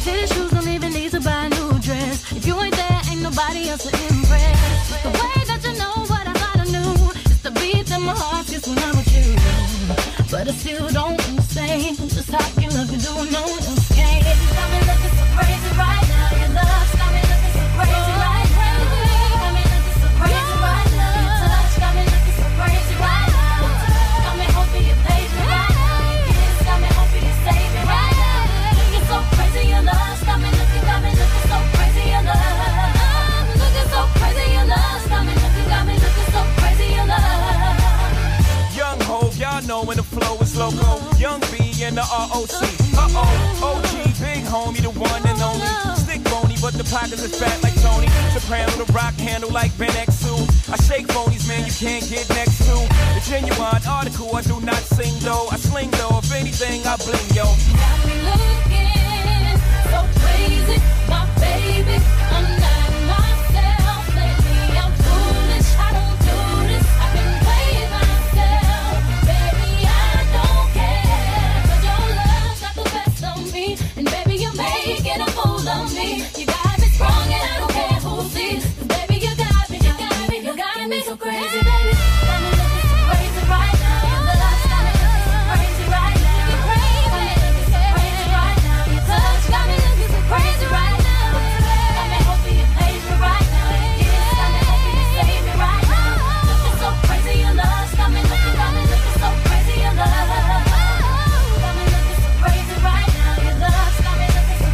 Fitted shoes, don't even need to buy a new dress. If you ain't there, ain't nobody else to impress. The way that you know what I thought I knew is the beat in my heart just when I'm with you. But I still don't understand just how you love me, doing no one else can. Got me looking so crazy right now. Your love's got me looking so crazy right now. Got me looking so crazy right now. Your touch got me looking so crazy right now. Got me hoping you page me right now. Your kiss got me hoping you save me right now. Looking so crazy, your love's got me looking so crazy, your love. Looking so crazy, your love's got me looking so crazy, your love. Young Hov, y'all know when the flow is loco. Young B and the ROC. OG, big homie, the one and only. Stick bony, but the pockets is fat like Tony. Soprano, the rock handle like Ben X2. I shake phonies, man, you can't get next to. The genuine article, I do not sing though. I sling though, if anything, I bling, yo. Got me looking so crazy, my baby. I'm not myself lately. I'm foolish, I don't do this. I can play myself, baby. I don't care. 'Cause your love got the best of me, and baby, you're making a fool of me. You got me strong, and I don't care who sees. 'Cause baby, you got me so crazy, baby. Got me looking so crazy right now. Your love's got me looking so crazy right now. You're crazy right now. Your touch got me looking so crazy right now. Got me hoping you page me right now. Your kiss got me hoping you save me right now. Looking so crazy, your love's got me looking so crazy, your love. Got me looking so crazy right now. Your love's got me looking so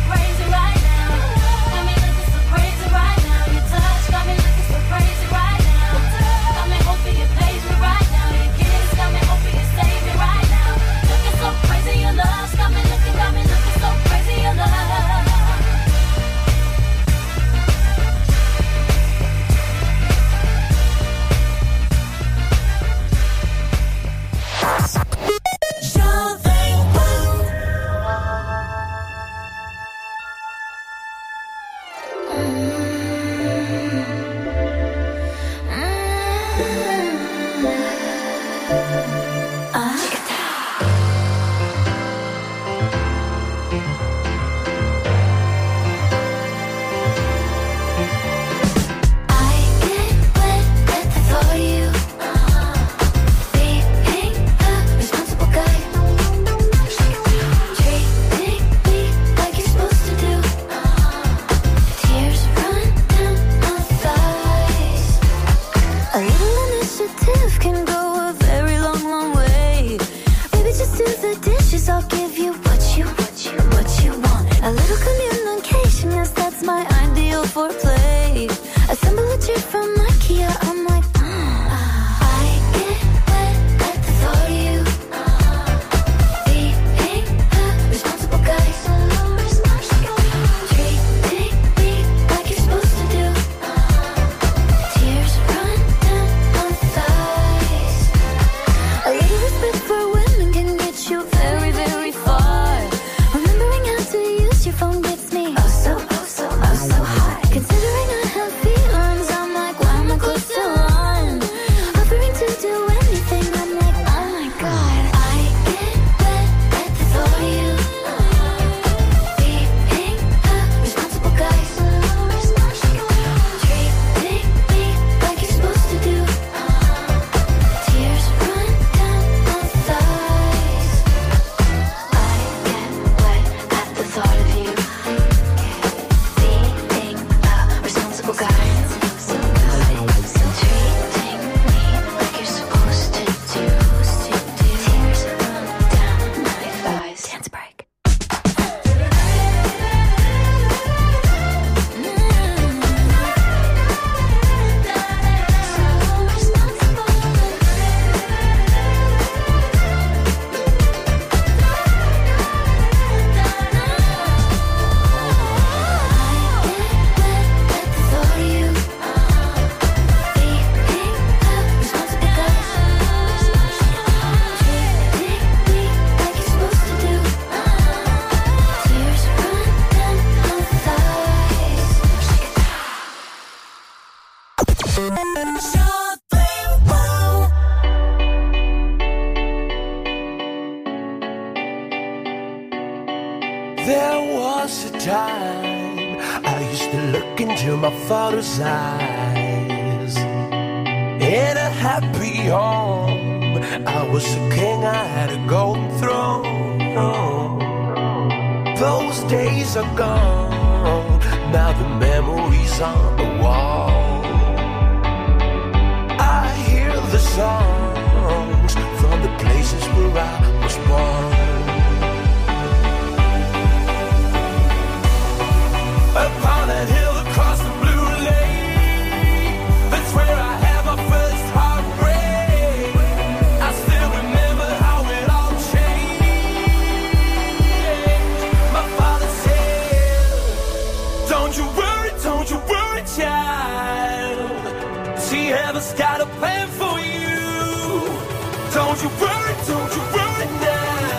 was a time I used to look into my father's eyes. In a happy home, I was a king, I had a golden throne. Those days are gone, now the memories on the wall. I hear the songs from the places where I was born. Upon that hill across the blue lake, that's where I had my first heartbreak. I still remember how it all changed. My father said, don't you worry, child. See, heaven's got a plan for you. Don't you worry now.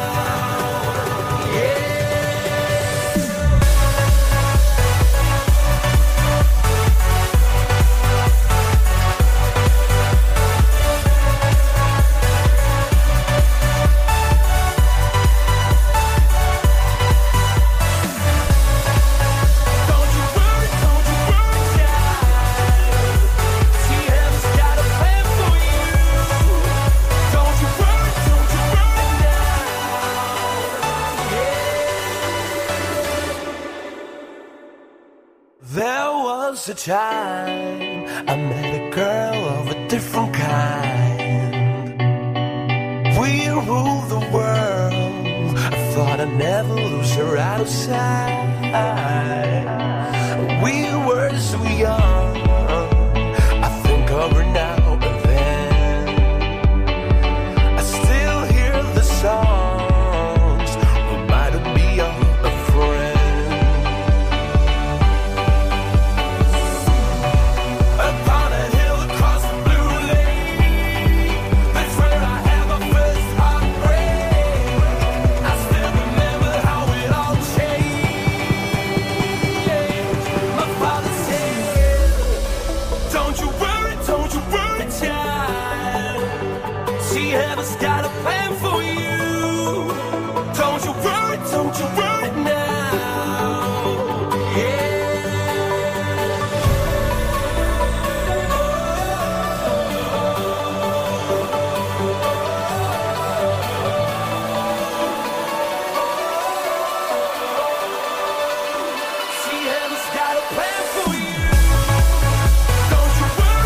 A time I met a girl of a different kind. We ruled the world. I thought I'd never lose her out of sight. We were so young. I think of her now and then. I still hear the songs reminding me of a friend. Heaven's got a plan for you. Don't you worry now. See, heaven's got a plan for you. Don't you worry,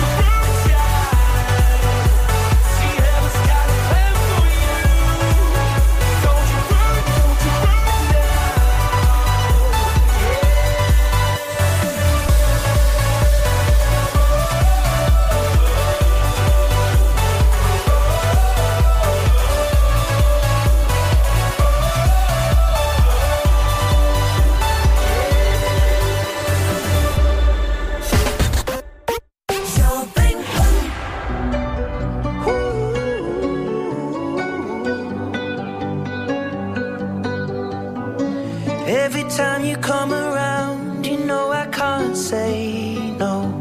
Every time you come around, you know I can't say no.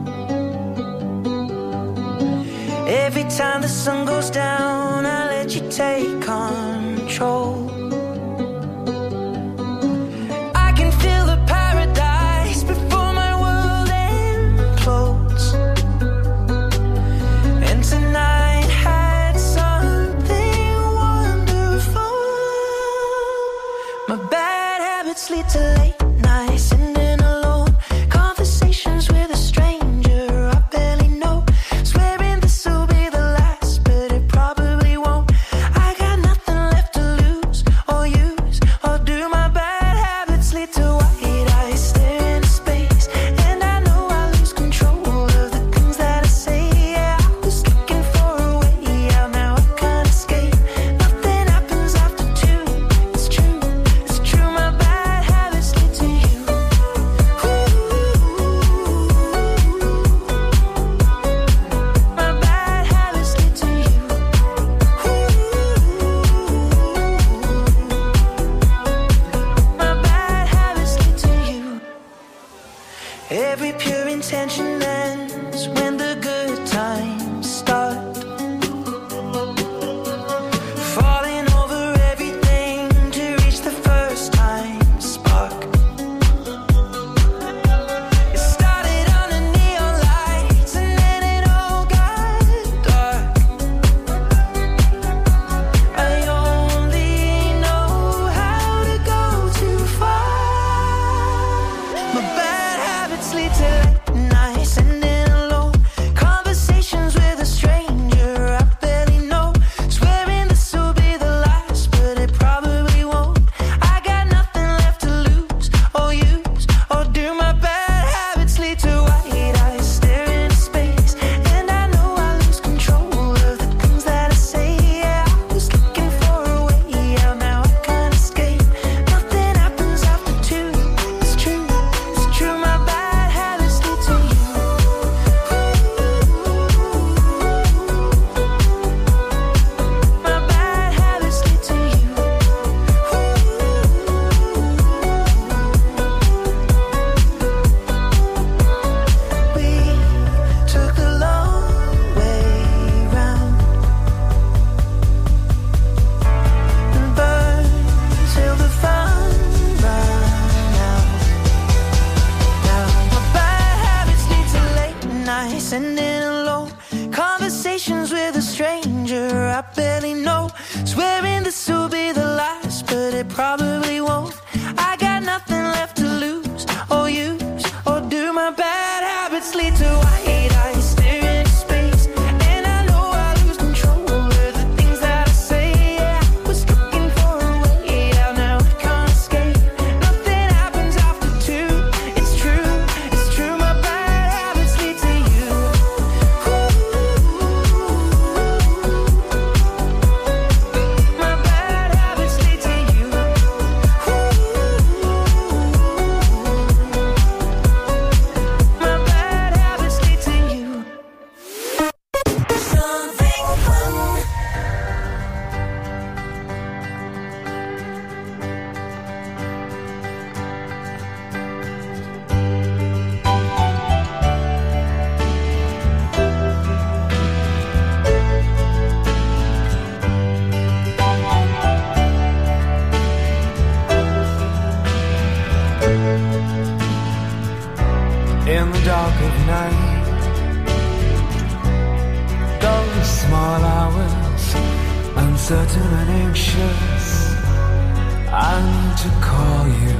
Every time the sun goes down, I let you take control. I can feel the paradise before my world implodes. And tonight had something wonderful. My bad habits lead to late nights, sitting alone, conversations with a stranger I barely know, swearing this will be the last, but it probably won't. I got nothing left to lose or use, or do my bad habits lead to white eyes stare into space, and I know I lose control of the things that I say. Yeah, I was looking for a way out, now I can't escape. Nothing happens after two. It's true, my bad habits lead to you. My bad habits lead to you. My bad habits lead to you. Every pure intention ends when the good times start. Falling over everything to reach the first time spark. of night, those small hours, uncertain and anxious, I need to call you.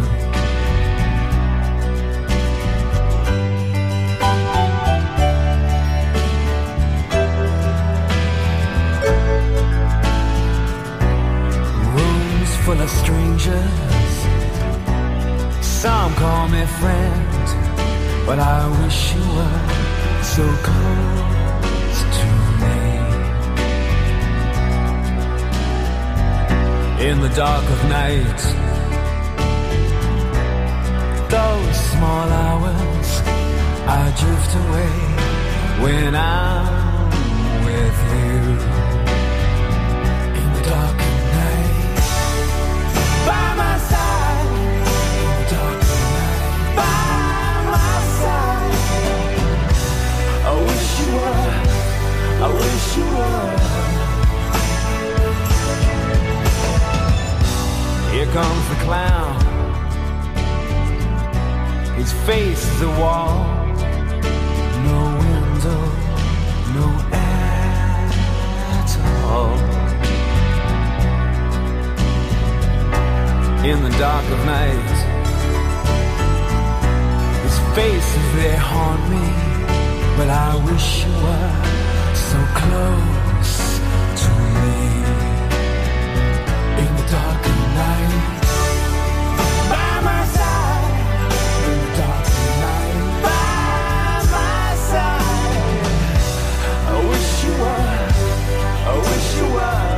Rooms full of strangers, some call me friend, but I wish you were so close to me. In the dark of night, those small hours, I drift away when I'm with you. In the dark of night, by my side. In the dark of night, by my side. I wish you were, I wish you were. Here comes the clown. His face is a wall. No window, no air at all. In the dark of night, his face is there, haunt me. But I wish you were so close to me. In the dark of night, by my side. In the dark of night, by my side. I wish you were, I wish you were.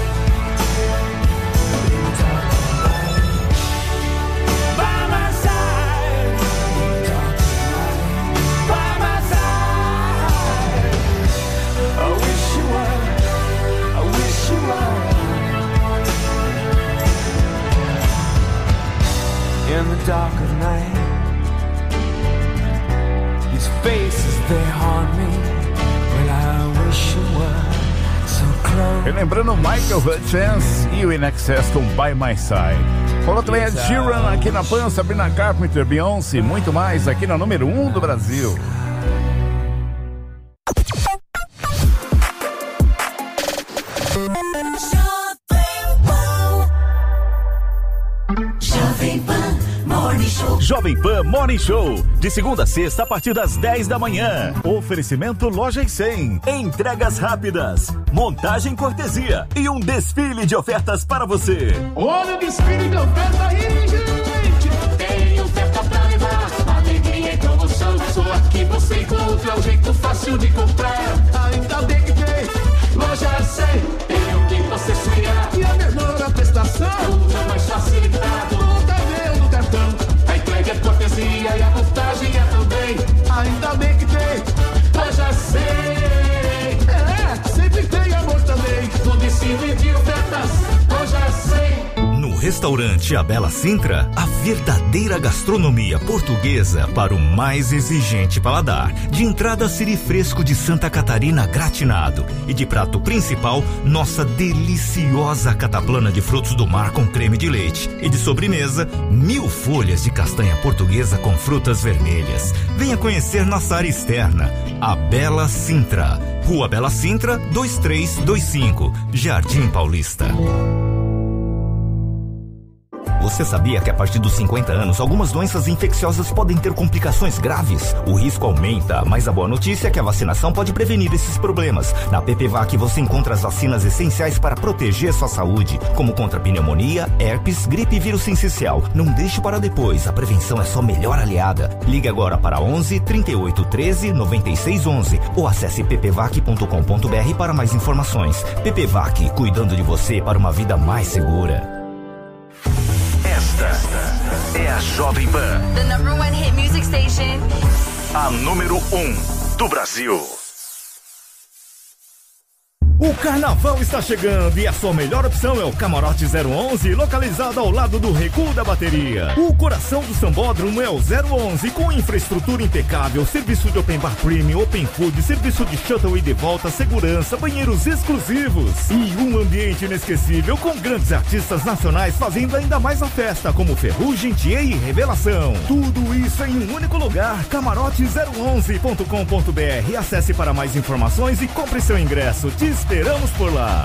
In the dark of night, by my side. In the dark of night, by my side. I wish you were, I wish you were. In the dark of night, his face is there on me. Well, I wish you were so close. Relembrando Michael Hutchins e o In Excess com By My Side. Falou também Ed Sheeran aqui na Pan, Sabrina Carpenter, Beyoncé, muito mais aqui na número 1 do Brasil. Jovem Pan Morning Show, de segunda a sexta a partir das 10 da manhã. Oferecimento Loja e 100, entregas rápidas, montagem cortesia e um desfile de ofertas para você. Olha o desfile de oferta aí, gente! Tem oferta pra levar, alegria em promoção. Só aqui você encontra o jeito fácil de comprar. Ainda bem que tem Loja 100, tem o que você sonhar. E a menor prestação, tudo mais facilitado. No tabel, no cartão, a entrega é cortesia e a montagem é também. Ainda bem que tem Loja 100. Sempre tem amor também. No desfile de ofertas, Loja 100. No restaurante A Bela Sintra, a verdadeira gastronomia portuguesa para o mais exigente paladar. De entrada, siri fresco de Santa Catarina gratinado. E de prato principal, nossa deliciosa cataplana de frutos do mar com creme de leite. E de sobremesa, 1000 folhas de castanha portuguesa com frutas vermelhas. Venha conhecer nossa área externa, A Bela Sintra. Rua Bela Sintra, 2325, Jardim Paulista. Você sabia que a partir dos 50 anos, algumas doenças infecciosas podem ter complicações graves? O risco aumenta, mas a boa notícia é que a vacinação pode prevenir esses problemas. Na PPVAC você encontra as vacinas essenciais para proteger sua saúde, como contra pneumonia, herpes, gripe e vírus sincicial. Não deixe para depois, a prevenção é sua melhor aliada. Ligue agora para 11 38 13 96 11 ou acesse ppvac.com.br para mais informações. PPVAC, cuidando de você para uma vida mais segura. Esta é a Jovem Pan, The number one hit music station. a número 1 do Brasil. O carnaval está chegando e a sua melhor opção é o Camarote 011, localizado ao lado do Recuo da Bateria. O coração do Sambódromo é o 011, com infraestrutura impecável, serviço de open bar premium, open food, serviço de shuttle e de volta, segurança, banheiros exclusivos e um ambiente inesquecível com grandes artistas nacionais fazendo ainda mais a festa, como Ferrugem, Thier e Revelação. Tudo isso em um único lugar, camarote011.com.br. Acesse para mais informações e compre seu ingresso. Te esperamos por lá.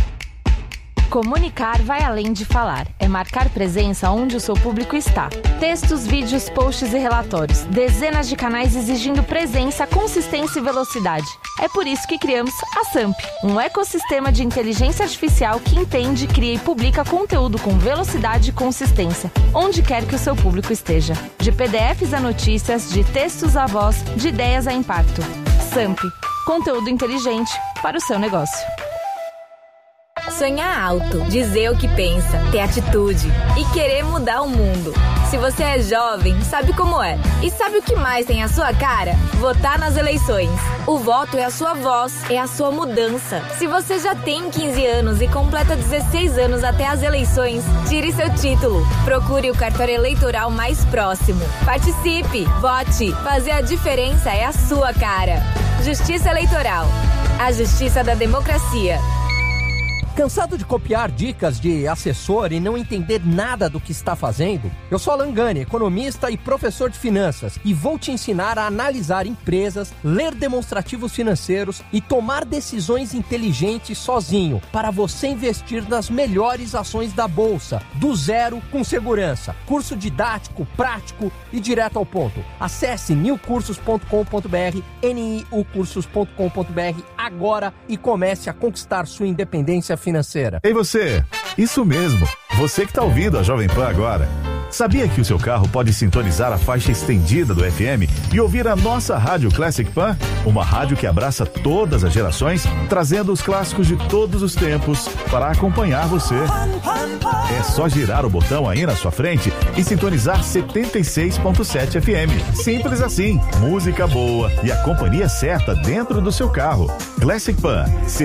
Comunicar vai além de falar. É marcar presença onde o seu público está. Textos, vídeos, posts e relatórios. Dezenas de canais exigindo presença, consistência e velocidade. É por isso que criamos a SAMP, um ecossistema de inteligência artificial que entende, cria e publica conteúdo com velocidade e consistência, onde quer que o seu público esteja. De PDFs a notícias, de textos a voz, de ideias a impacto. SAMP, conteúdo inteligente para o seu negócio. Sonhar alto, dizer o que pensa, ter atitude e querer mudar o mundo. Se você é jovem, sabe como é. E sabe o que mais tem a sua cara? Votar nas eleições. O voto é a sua voz, é a sua mudança. Se você já tem 15 anos e completa 16 anos até as eleições, tire seu título. Procure o cartório eleitoral mais próximo. Participe, vote. Fazer a diferença é a sua cara. Justiça Eleitoral. A justiça da democracia. Cansado de copiar dicas de assessor e não entender nada do que está fazendo? Eu sou Alan Gani, economista e professor de finanças, e vou te ensinar a analisar empresas, ler demonstrativos financeiros e tomar decisões inteligentes sozinho, para você investir nas melhores ações da Bolsa, do zero com segurança. Curso didático, prático e direto ao ponto. Acesse niucursos.com.br, niucursos.com.br agora e comece a conquistar sua independência financeira. Ei você, isso mesmo, você que está ouvindo a Jovem Pan agora. Sabia que o seu carro pode sintonizar a faixa estendida do FM e ouvir a nossa Rádio Classic Pan? Uma rádio que abraça todas as gerações, trazendo os clássicos de todos os tempos para acompanhar você. É só girar o botão aí na sua frente e sintonizar 76.7 FM. Simples assim, música boa e a companhia certa dentro do seu carro. Classic Pan,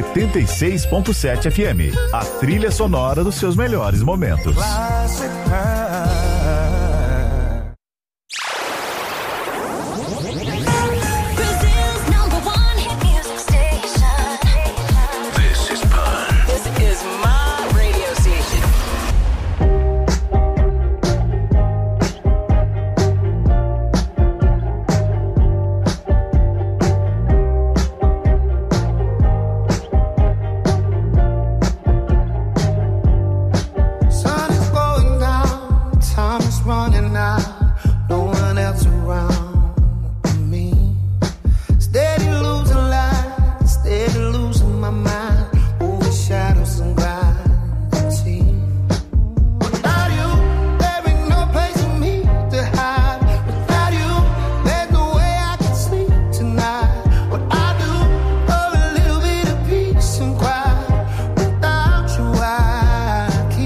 76.7 FM, a trilha sonora dos seus melhores momentos. Classic Pan.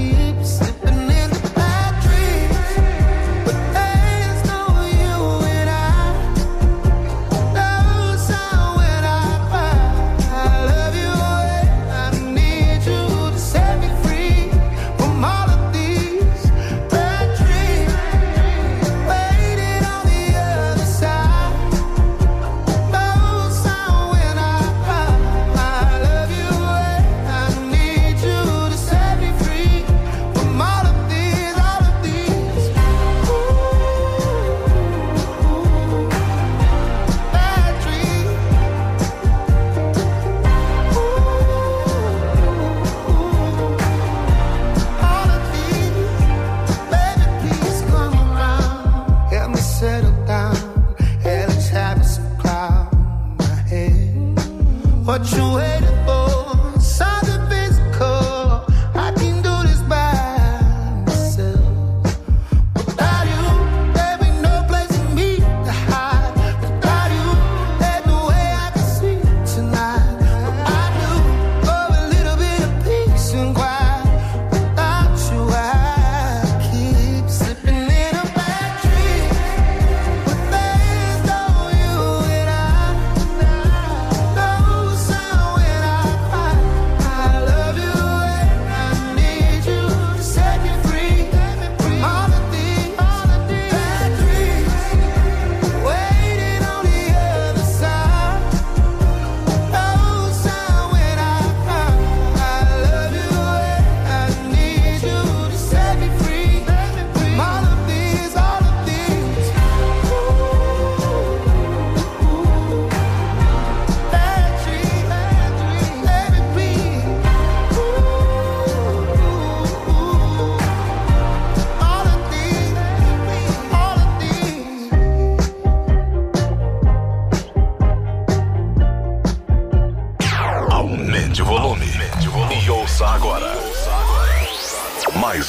When I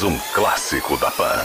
mais um clássico da Pan.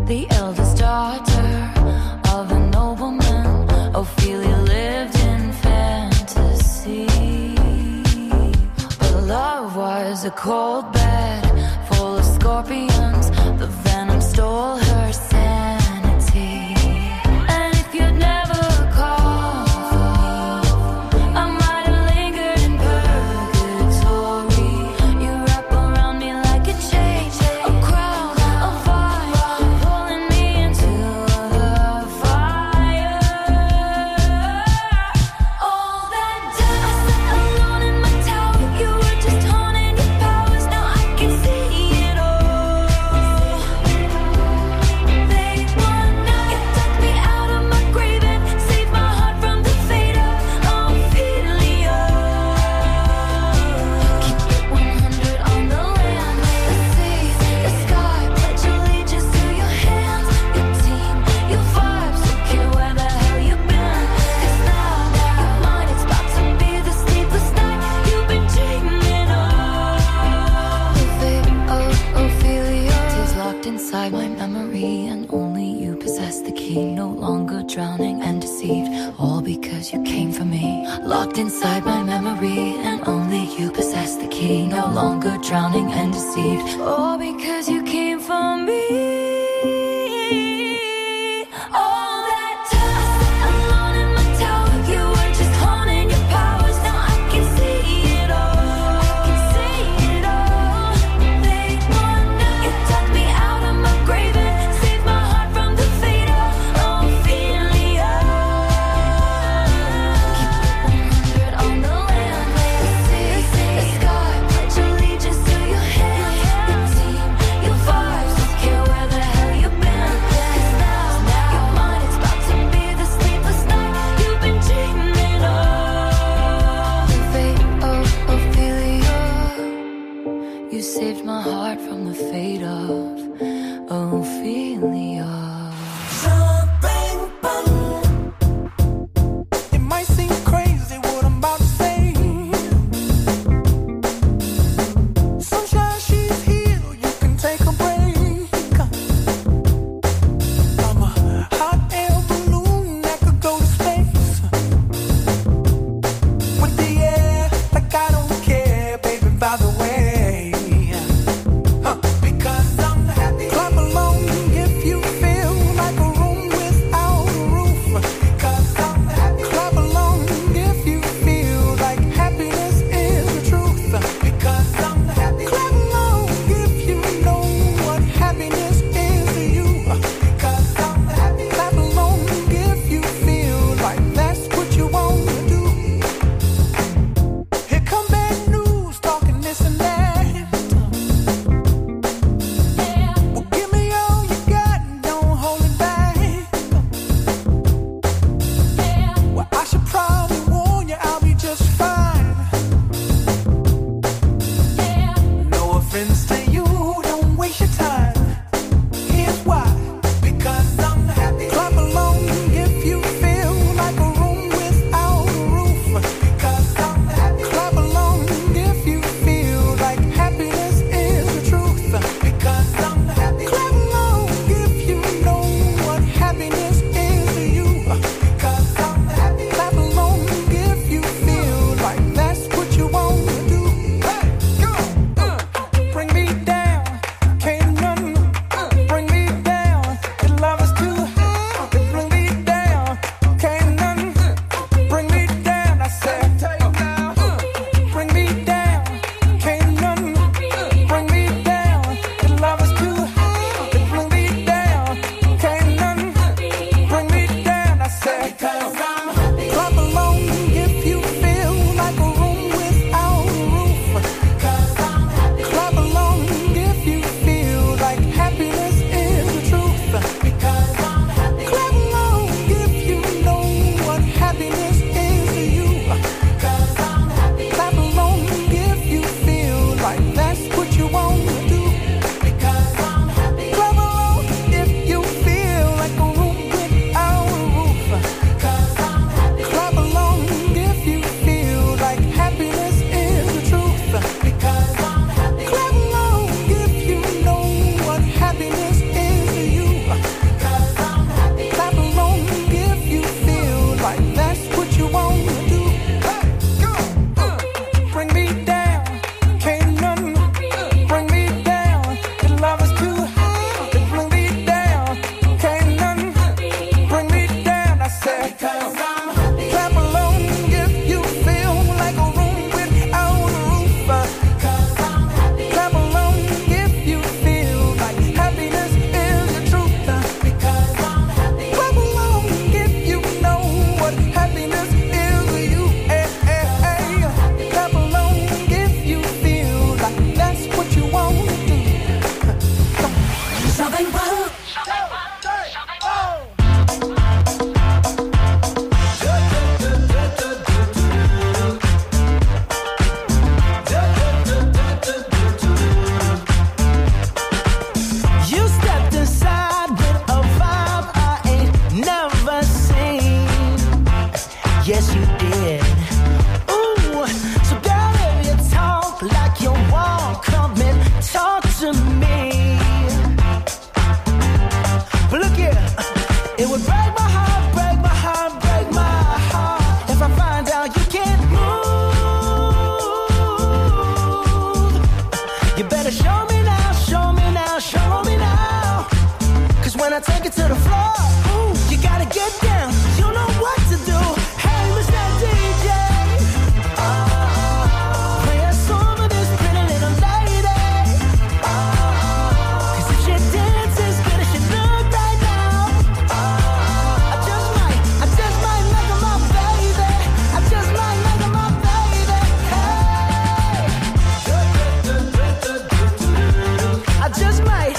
the eldest daughter of a nobleman. Ophelia lived in fantasy, but love was a cold bed full of scorpions. The venom stole her sanity. And if you'd never called for me, I might have lingered in purgatory. You wrap around me like a chain, a crown, a fire, pulling me into the fire. All that time I sat alone in my tower, you were just honing your powers. Now I can see it all. They want now. You took me out of my grave and saved my heart from the fate of Ophelia. Keep it 100 on the land, the sea, the sky. Pledge allegiance to your hands, your team, your vibes. Don't care where the hell you've been. 'Cause now you're mine. It's about to be the sleepless night you've been dreaming of. The fate of Ophelia is locked inside my memory, and only you possess the key. No longer drowning and deceived, all because you came for me. Locked inside my memory, and only you possess the key. No longer drowning and deceived, all because you came for me. All that time I sat alone in my tower, you were just honing your powers. Now I can see it all. I can see it all. They want now. You took me out of my grave and saved my heart from the fate of Ophelia. Keep it 100 on the land, the sea, the sky. Pledge allegiance to your hands, your team, your it to the floor, ooh, you gotta get down. You know what to do. Hey, Mr. DJ, play a song for this pretty little lady. 'Cause if she dances good as she look right now, I just might make her my baby. I just might make her my baby. Hey, I just might.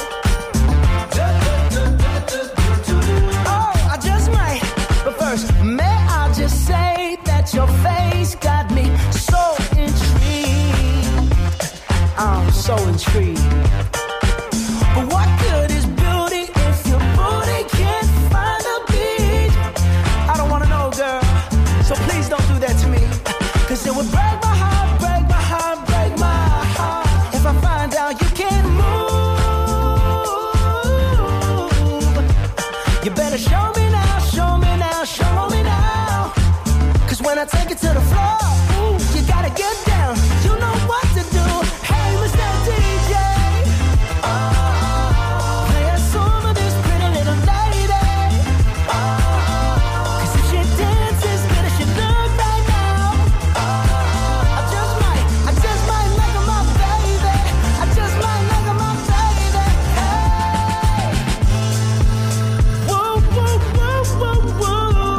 Oh, I just might. But first, may I just say that your face got me so intrigued. I'm so intrigued. But what good is beauty if your booty can't find a beat? I don't wanna know, girl. So please don't do that to me. 'Cause it would break my heart, break my heart, break my heart if I find out you can't move. You better show me now, show me now, show me now. 'Cause when I take it to the floor, ooh, you gotta get down. You know what to do. Hey, Mr. DJ, play a song for this pretty little lady. 'Cause if she dances good as she look right now, I just might make her my baby. I just might make her my baby. Hey, woo, woo, woo, woo, woo.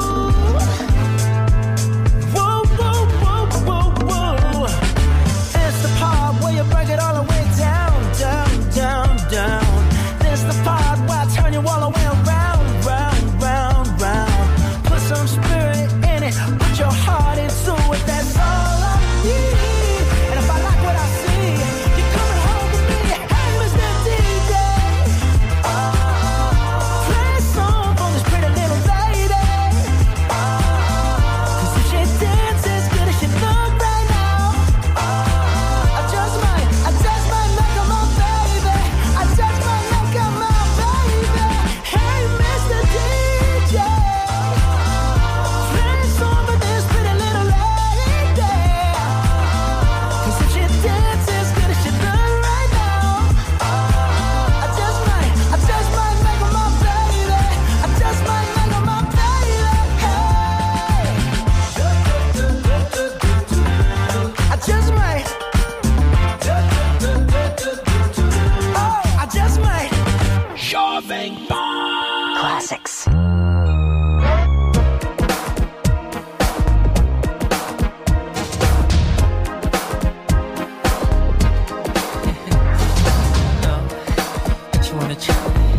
Woo, woo, woo, woo, woo. It's the part where you break it all the way down, down, down, down. This the part where I turn you all the way around, round, round, round. Put some spirit in it, put your heart into it. That's all I need. And if I like what I see, you're coming home with me. Hey, Mr. DJ, play a song for this pretty little lady. 'Cause if she dances good as she look right now, I just might make her my baby. I just might make her my baby. Hey, Mr. DJ, play a song for this pretty little lady. 'Cause if she dances good as she look right now, I just might make her my baby. I just might make her my baby. Hey, I just might. Oh, I just might. Jovem Pan. Classics. You wanna try?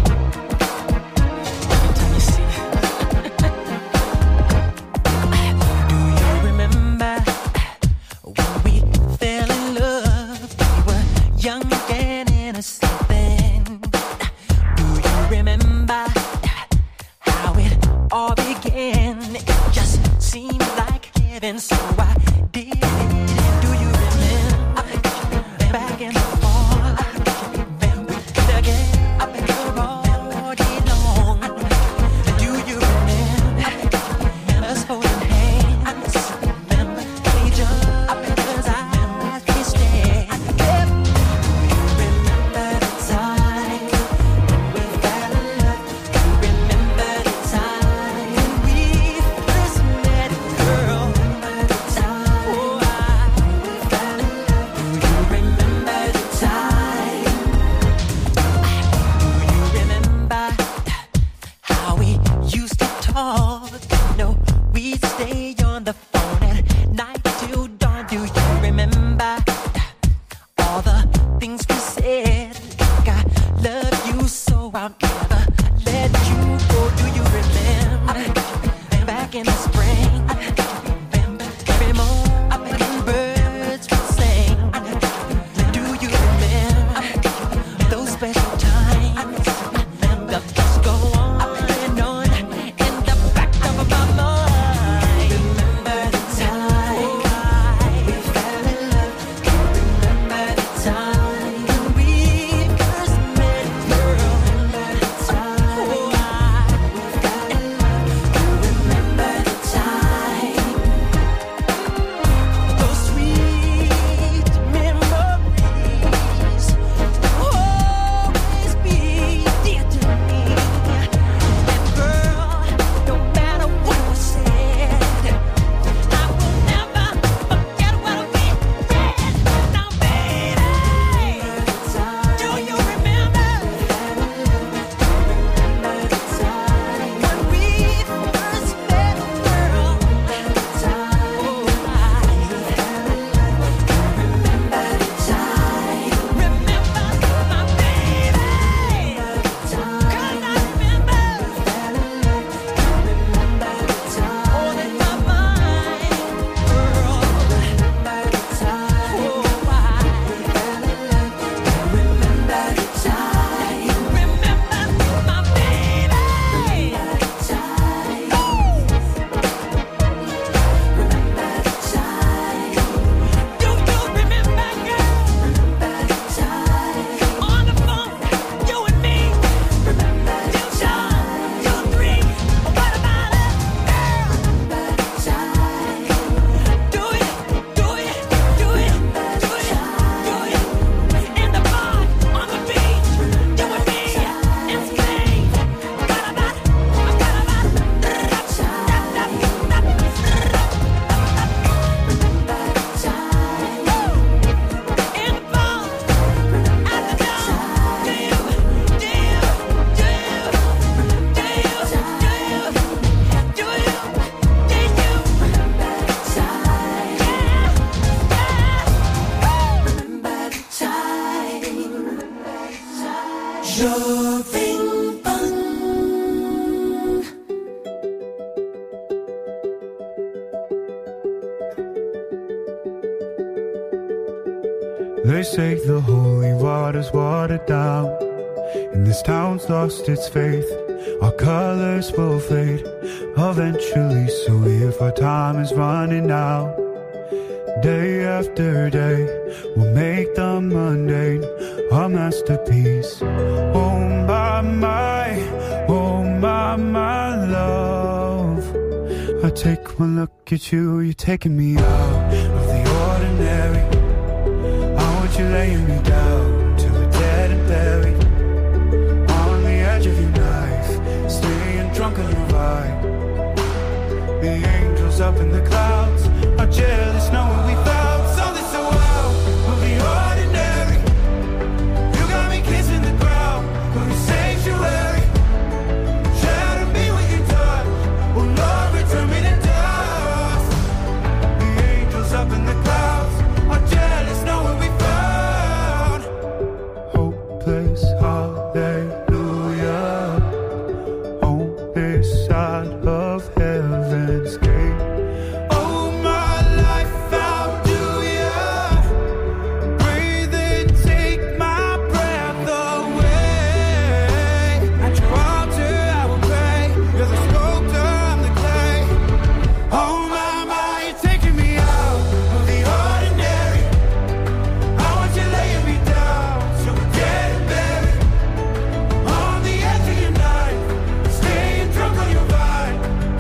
Every time you see Do you remember when we fell in love? We were young and innocent then. Do you remember how it all began? It just seemed like heaven, so I did it. Do you remember back in the fall? Again, I've been here all day long. Do you remember us holding hands? Remember each other's eyes kissing? Remember the time when we fell in love? Remember the time when we first met, girl? Remember the time, oh, we fell in love? Do you remember the time? Remember how we used to talk? No, we'd stay on the phone at night till dawn. Do you remember all the things we said? Like I love you so I'll never let you go. Do you remember back in the spring? Every morning birds would sing. Do you remember those special times? The thoughts go on and on in the back of my mind. Remember the time we fell in love? Remember the time when we first met, girl? Remember the time we fell in love? Remember the time. Loving fun. They say the holy water's watered down, and this town's lost its faith. Our colors will fade eventually, so if our time is running out, day after day, we'll make the mundane a masterpiece. Oh my, love. I take one look at you, you're taking me out of the ordinary. I want you laying me down till we're dead and buried, on the edge of your knife, staying drunk on your vibe. The angels up in the clouds are jealous knowing we found something so out of the ordinary. You got me kissing the ground of your sanctuary. Shatter me with your touch, oh Lord, return me to dust. The angels up in the clouds are jealous knowing we found hopeless hallelujah on this side of heaven's gate. Oh my life, how do ya breathe and take my breath away? At your altar I will pray. You're the sculptor, I'm the clay. Oh my, you're taking me out of the ordinary. I want you laying me down so we're dead and buried, on the edge of your knife, staying drunk on your vine.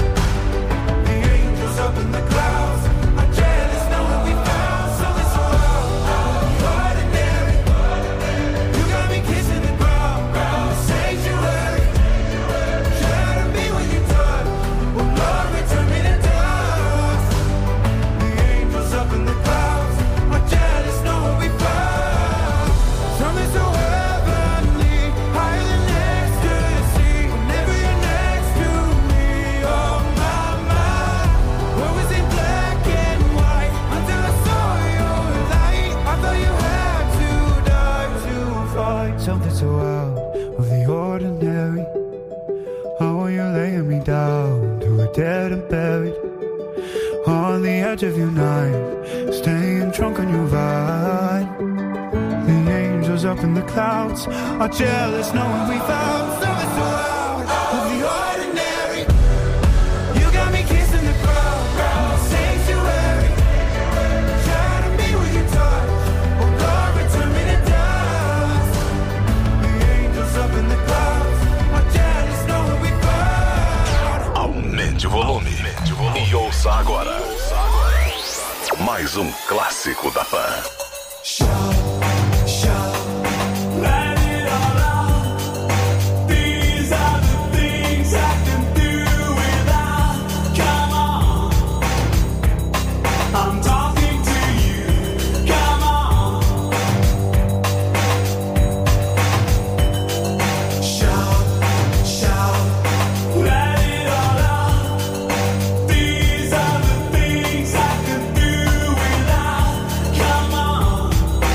The angels up in the clouds are jealous knowing we found something so out of the ordinary. You got me kissing the ground of the sanctuary. Shatter me with your touch, oh Lord, return me to dust. The angels up in the clouds are jealous knowing we found something so heavenly, higher than ecstasy. Whenever you're next to me, oh my, what was in black and white until I saw your light? I thought you had to die to find something so out of the ordinary. How are you laying me down to a dead and buried, on the edge of your knife, staying drunk on your vine. The angels up in the clouds are jealous knowing we found something so out of the ordinary. You got me kissing the ground of the sanctuary. Shatter me with your touch, oh Lord, return me to dust. The angels up in the clouds are jealous knowing we found. Aumente o volume. E ouça agora mais um clássico da Pan. Let it all out. These are the things I can do without. Come on, I'm talking to you. Come on, shout. Let it all out. These are the things I can do without. Come on.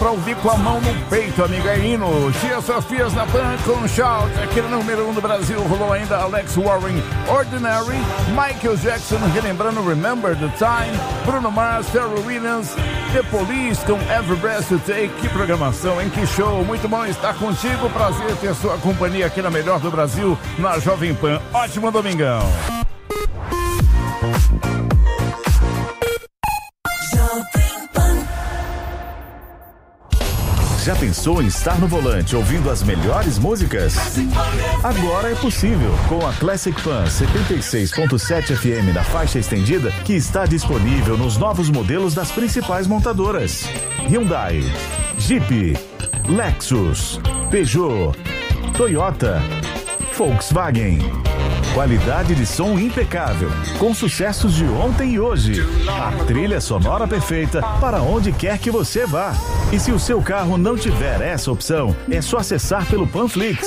pra ouvir com a mão no peito, amigo, é hino. Tia Sofias na Pan com Shout, aquele número 1 do Brasil. Rolou ainda Alex Warren, Ordinary, Michael Jackson, relembrando Remember the Time, Bruno Mars, Pharrell Williams, The Police com Every Breath You Take. Que programação, hein? Que show, muito bom estar contigo, prazer ter sua companhia aqui na melhor do Brasil, na Jovem Pan. Ótimo domingão. Já pensou em estar no volante ouvindo as melhores músicas? Agora é possível com a Classic Pan 76.7 FM da faixa estendida, que está disponível nos novos modelos das principais montadoras: Hyundai, Jeep, Lexus, Peugeot, Toyota, Volkswagen. Qualidade de som impecável, com sucessos de ontem e hoje. A trilha sonora perfeita para onde quer que você vá. E se o seu carro não tiver essa opção, é só acessar pelo Panflix.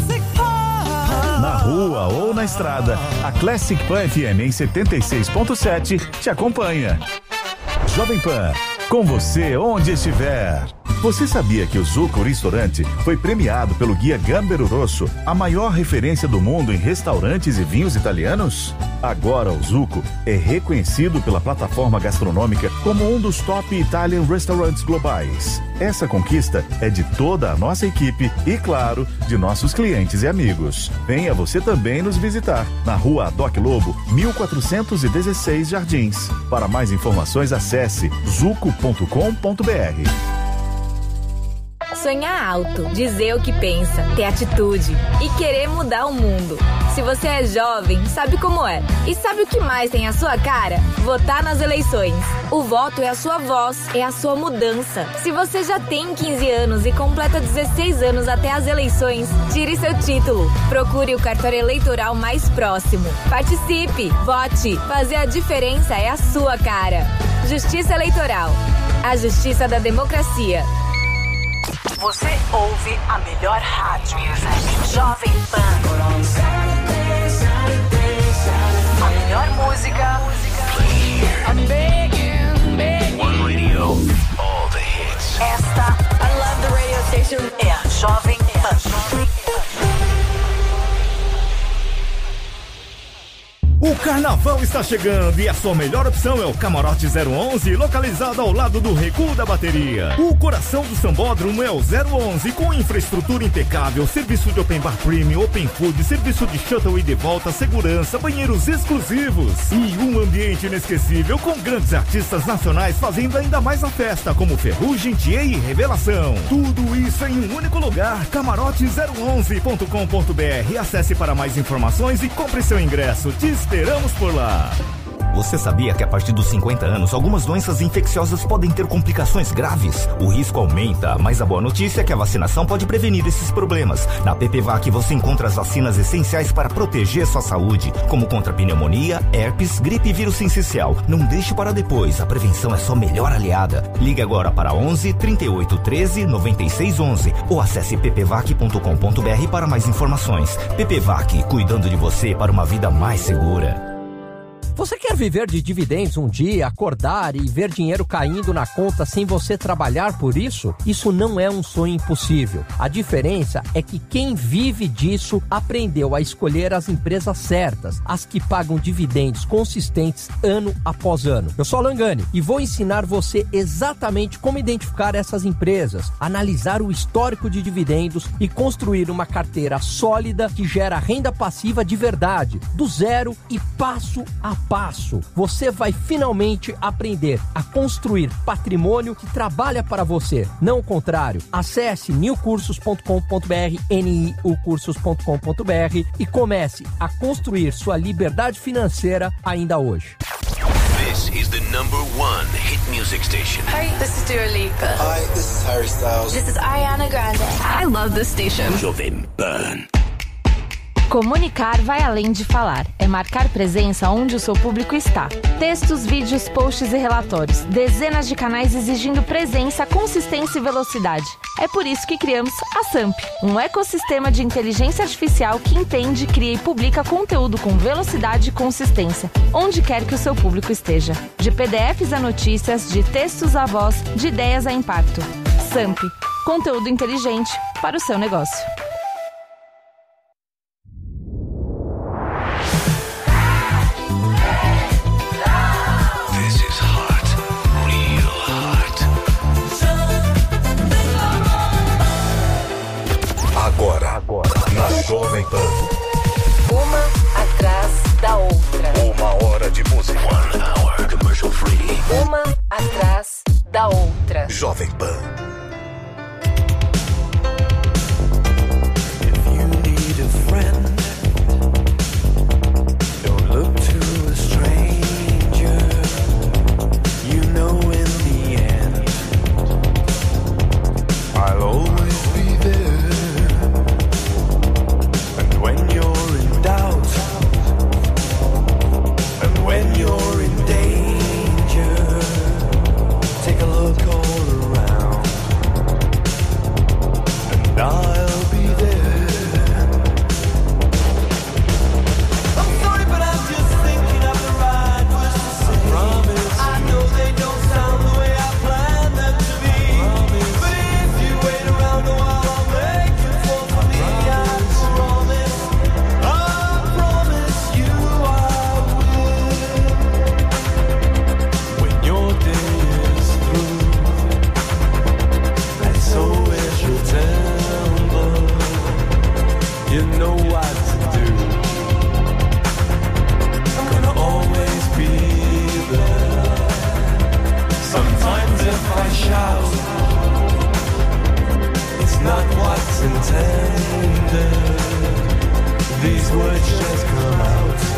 Na rua ou na estrada, a Classic Pan FM em 76.7 te acompanha. Jovem Pan, com você onde estiver. Você sabia que o Zucco Restaurante foi premiado pelo Guia Gambero Rosso, a maior referência do mundo em restaurantes e vinhos italianos? Agora o Zucco é reconhecido pela plataforma gastronômica como um dos top Italian Restaurants globais. Essa conquista é de toda a nossa equipe e, claro, de nossos clientes e amigos. Venha você também nos visitar na Rua Doc Lobo, 1416 Jardins. Para mais informações, acesse zucco.com.br. Sonhar alto, dizer o que pensa, ter atitude e querer mudar o mundo. Se você é jovem, sabe como é. E sabe o que mais tem a sua cara? Votar nas eleições. O voto é a sua voz, é a sua mudança. Se você já tem 15 anos e completa 16 anos até as eleições, tire seu título. Procure o cartório eleitoral mais próximo. Participe, vote. Fazer a diferença é a sua cara. Justiça Eleitoral. A justiça da democracia. Você ouve a melhor rádio. Jovem Pan. A melhor música. I'm begging. One radio, all the hits. Esta, I love the radio station. É a Jovem Pan. O carnaval está chegando e a sua melhor opção é o Camarote 011, localizado ao lado do Recuo da Bateria. O coração do Sambódromo é o 011, com infraestrutura impecável, serviço de open bar premium, open food, serviço de shuttle e de volta, segurança, banheiros exclusivos e um ambiente inesquecível com grandes artistas nacionais fazendo ainda mais a festa, como Ferrugem, Thier e Revelação. Tudo isso em um único lugar, camarote011.com.br. Acesse para mais informações e compre seu ingresso. Te esperamos por lá. Você sabia que a partir dos 50 anos, algumas doenças infecciosas podem ter complicações graves? O risco aumenta, mas a boa notícia é que a vacinação pode prevenir esses problemas. Na PPVAC você encontra as vacinas essenciais para proteger sua saúde, como contra pneumonia, herpes, gripe e vírus sincicial. Não deixe para depois, a prevenção é sua melhor aliada. Ligue agora para 11 38 13 96 11 ou acesse ppvac.com.br para mais informações. PPVAC, cuidando de você para uma vida mais segura. Você quer viver de dividendos um dia, acordar e ver dinheiro caindo na conta sem você trabalhar por isso? Isso não é um sonho impossível. A diferença é que quem vive disso aprendeu a escolher as empresas certas, as que pagam dividendos consistentes ano após ano. Eu sou Alan Gani e vou ensinar você exatamente como identificar essas empresas, analisar o histórico de dividendos e construir uma carteira sólida que gera renda passiva de verdade, do zero e passo a passo. Você vai finalmente aprender a construir patrimônio que trabalha para você, não o contrário. Acesse niucursos.com.br, niucursos.com.br e comece a construir sua liberdade financeira ainda hoje. This is the number one hit music station. Hi, this is Dua Lipa. Hi, this is Harry Styles. This is Ariana Grande. I love this station. Jovem Pan. Comunicar vai além de falar. É marcar presença onde o seu público está. Textos, vídeos, posts e relatórios. Dezenas de canais exigindo presença, consistência e velocidade. É por isso que criamos a SAMP, um ecossistema de inteligência artificial que entende, cria e publica conteúdo com velocidade e consistência, onde quer que o seu público esteja. De PDFs a notícias, de textos a voz, de ideias a impacto. Zamp, conteúdo inteligente para o seu negócio. This is hot, real hot. Agora, na Jovem Pan. Uma atrás da outra. 1 hora de música. 1 hour commercial free. Uma atrás da outra. Jovem Pan. I'll always be there. And when you're in doubt, and when you're in danger, take a look all around, and I'll be there. I'm sorry, but I'm just thinking of the right words to say. I promise. I know they don't sound the way I planned them to be. But if you wait around a while, I'll make you fall for me. I promise you I will. When your day is through, and so is your temper, you know what to do. I'm gonna always be there. Sometimes if I shout, it's not what's intended. These words just come out.